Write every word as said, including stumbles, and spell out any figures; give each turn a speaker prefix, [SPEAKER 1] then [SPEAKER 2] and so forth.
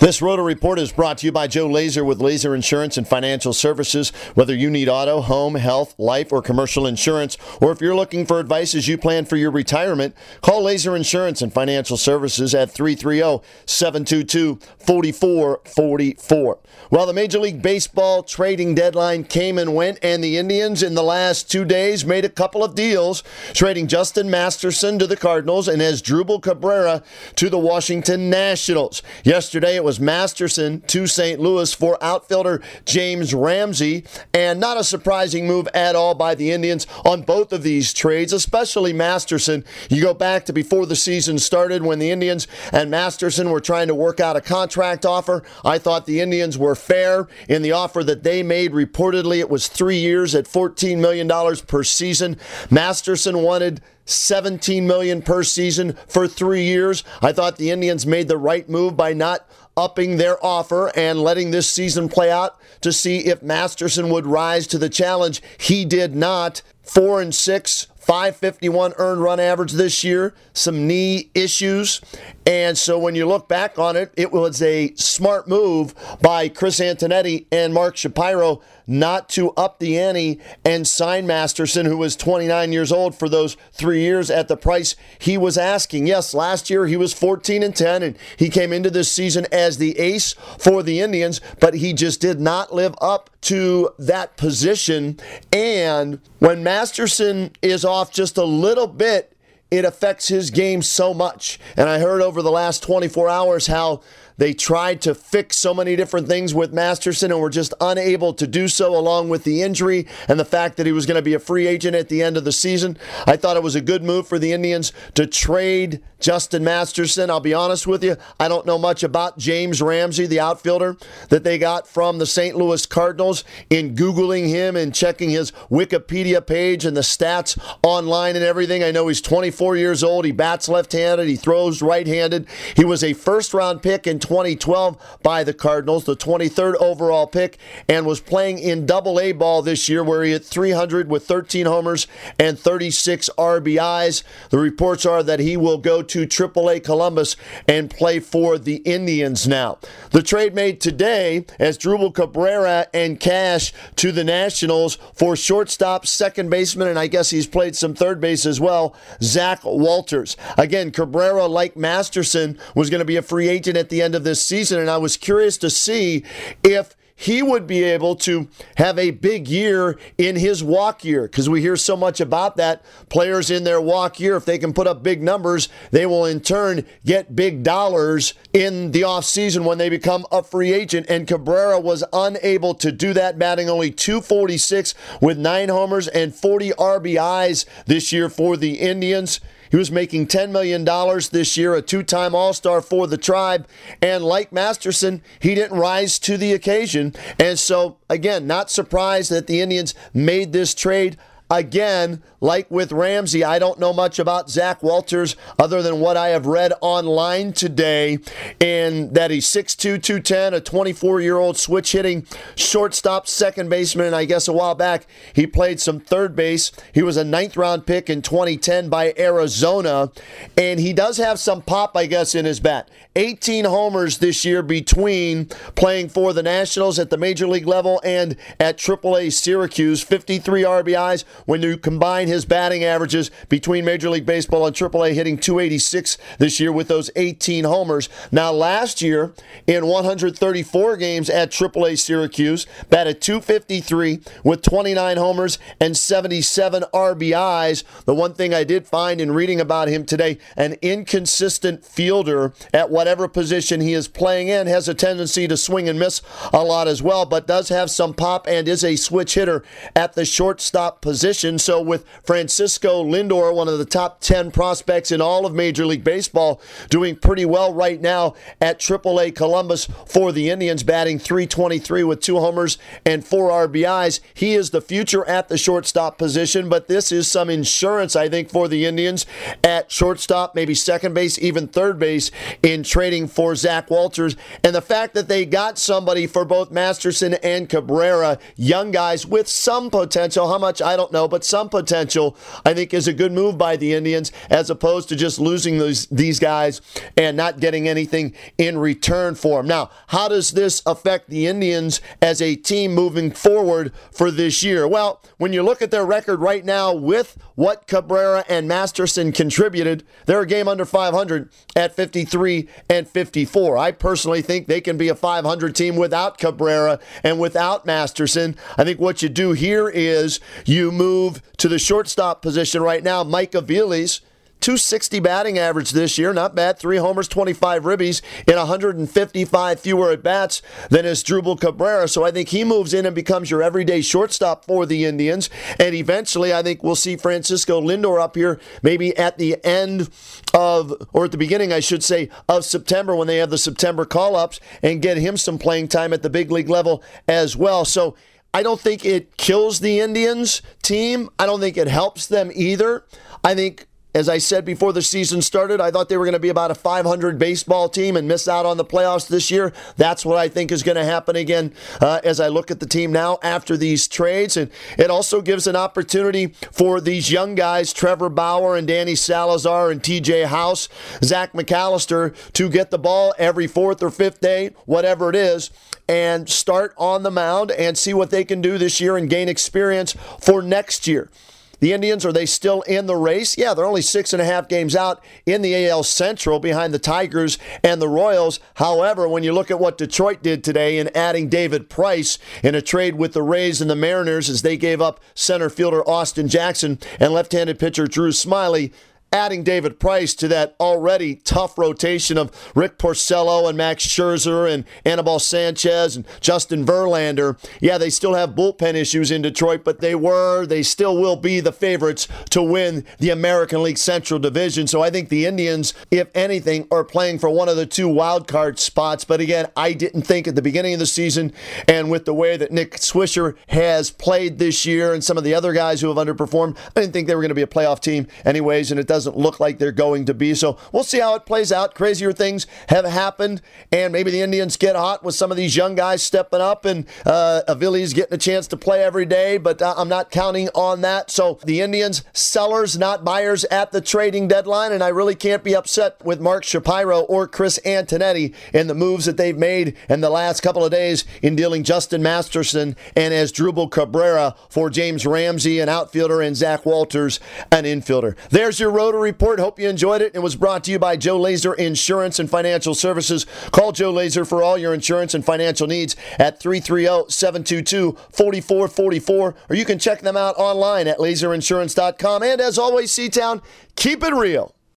[SPEAKER 1] This Roto Report is brought to you by Joe Laser with Laser Insurance and Financial Services. Whether you need auto, home, health, life, or commercial insurance, or if you're looking for advice as you plan for your retirement, call Laser Insurance and Financial Services at three three zero, seven two two, four four four four. Well, the Major League Baseball trading deadline came and went, and the Indians in the last two days made a couple of deals, trading Justin Masterson to the Cardinals and Asdrubal Cabrera to the Washington Nationals. Yesterday, it was Masterson to Saint Louis for outfielder James Ramsey, and not a surprising move at all by the Indians on both of these trades, especially Masterson. You go back to before the season started when the Indians and Masterson were trying to work out a contract offer. I thought the Indians were fair in the offer that they made. Reportedly, it was three years at fourteen million dollars per season. Masterson wanted seventeen million dollars per season for three years. I thought the Indians made the right move by not upping their offer and letting this season play out to see if Masterson would rise to the challenge. He did not. Four and six, five fifty-one earned run average this year, some knee issues. And so when you look back on it, it was a smart move by Chris Antonetti and Mark Shapiro not to up the ante and sign Masterson, who was twenty-nine years old, for those three years at the price he was asking. Yes, last year he was fourteen and ten, and he came into this season as the ace for the Indians, but he just did not live up to that position. And when Masterson is off just a little bit, it affects his game so much. And I heard over the last twenty-four hours how they tried to fix so many different things with Masterson and were just unable to do so, along with the injury and the fact that he was going to be a free agent at the end of the season. I thought it was a good move for the Indians to trade Justin Masterson. I'll be honest with you, I don't know much about James Ramsey, the outfielder that they got from the Saint Louis Cardinals. In Googling him and checking his Wikipedia page and the stats online and everything, I know he's twenty-four years old. He bats left-handed. He throws right-handed. He was a first-round pick in twenty twelve by the Cardinals, the twenty-third overall pick, and was playing in double A ball this year, where he hit three hundred with thirteen homers and thirty-six R B Is. The reports are that he will go to triple A Columbus and play for the Indians now. The trade made today, Asdrubal Cabrera and cash to the Nationals for shortstop, second baseman, and I guess he's played some third base as well, Zach Walters. Again, Cabrera, like Masterson, was going to be a free agent at the end of this season, and I was curious to see if he would be able to have a big year in his walk year, because we hear so much about that. Players in their walk year, if they can put up big numbers, they will in turn get big dollars in the offseason when they become a free agent, and Cabrera was unable to do that, batting only two forty-six with nine homers and forty R B Is this year for the Indians. He was making ten million dollars this year, a two-time All-Star for the Tribe. And like Masterson, he didn't rise to the occasion. And so, again, not surprised that the Indians made this trade. Again, like with Ramsey, I don't know much about Zach Walters other than what I have read online today, and that he's six two, two ten, a twenty-four-year-old switch-hitting shortstop, second baseman, and I guess a while back he played some third base. He was a ninth-round pick in twenty ten by Arizona, and he does have some pop, I guess, in his bat. eighteen homers this year between playing for the Nationals at the Major League level and at triple A Syracuse, fifty-three R B Is. When you combine his batting averages between Major League Baseball and triple A, hitting two eighty-six this year with those eighteen homers. Now, last year, in one hundred thirty-four games at triple A Syracuse, batted two fifty-three with twenty-nine homers and seventy-seven R B Is. The one thing I did find in reading about him today, an inconsistent fielder at whatever position he is playing in, has a tendency to swing and miss a lot as well, but does have some pop and is a switch hitter at the shortstop position. So with Francisco Lindor, one of the top ten prospects in all of Major League Baseball, doing pretty well right now at triple A Columbus for the Indians, batting three twenty-three with two homers and four R B Is. He is the future at the shortstop position, but this is some insurance, I think, for the Indians at shortstop, maybe second base, even third base, in trading for Zach Walters. And the fact that they got somebody for both Masterson and Cabrera, young guys with some potential, how much, I don't know. know, but some potential, I think, is a good move by the Indians as opposed to just losing those, these guys and not getting anything in return for them. Now, how does this affect the Indians as a team moving forward for this year? Well, when you look at their record right now with what Cabrera and Masterson contributed, they're a game under five hundred at fifty-three and fifty-four. I personally think they can be a five hundred team without Cabrera and without Masterson. I think what you do here is you move to the shortstop position right now. Mike Aviles, two sixty batting average this year. Not bad. Three homers, twenty-five ribbies in one hundred fifty-five fewer at-bats than Asdrubal Cabrera. So I think he moves in and becomes your everyday shortstop for the Indians. And eventually, I think we'll see Francisco Lindor up here maybe at the end of, or at the beginning, I should say, of September when they have the September call-ups and get him some playing time at the big league level as well. So I don't think it kills the Indians team. I don't think it helps them either. I think, as I said before the season started, I thought they were going to be about a five hundred baseball team and miss out on the playoffs this year. That's what I think is going to happen again uh, as I look at the team now after these trades. And it also gives an opportunity for these young guys, Trevor Bauer and Danny Salazar and T J House, Zach McAllister, to get the ball every fourth or fifth day, whatever it is, and start on the mound and see what they can do this year and gain experience for next year. The Indians, are they still in the race? Yeah, they're only six and a half games out in the A L Central behind the Tigers and the Royals. However, when you look at what Detroit did today in adding David Price in a trade with the Rays and the Mariners as they gave up center fielder Austin Jackson and left-handed pitcher Drew Smyly, adding David Price to that already tough rotation of Rick Porcello and Max Scherzer and Anibal Sanchez and Justin Verlander. Yeah, they still have bullpen issues in Detroit, but they were, they still will be the favorites to win the American League Central Division. So I think the Indians, if anything, are playing for one of the two wild card spots. But again, I didn't think at the beginning of the season, and with the way that Nick Swisher has played this year and some of the other guys who have underperformed, I didn't think they were going to be a playoff team anyways, and it doesn't look like they're going to be. So we'll see how it plays out. Crazier things have happened, and maybe the Indians get hot with some of these young guys stepping up and uh, Aviles getting a chance to play every day, but uh, I'm not counting on that. So the Indians, sellers, not buyers at the trading deadline, and I really can't be upset with Mark Shapiro or Chris Antonetti in the moves that they've made in the last couple of days in dealing Justin Masterson and Asdrubal Cabrera for James Ramsey, an outfielder, and Zach Walters, an infielder. There's your Roto Report. Hope you enjoyed it. It was brought to you by Joe Laser Insurance and Financial Services. Call Joe Laser for all your insurance and financial needs at three three zero, seven two two, four four four four, or you can check them out online at laser insurance dot com. And as always, C-Town, keep it real.